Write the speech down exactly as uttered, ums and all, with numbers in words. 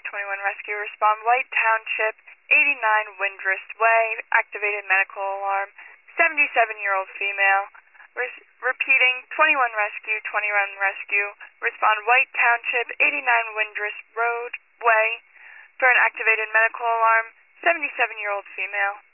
twenty-one Rescue, respond White Township, eighty-nine Windrest Way, activated medical alarm, seventy-seven-year-old female. Re- repeating, twenty-one Rescue, twenty-one Rescue, respond White Township, eighty-nine Windrest Road Way, for an activated medical alarm, seventy-seven-year-old female.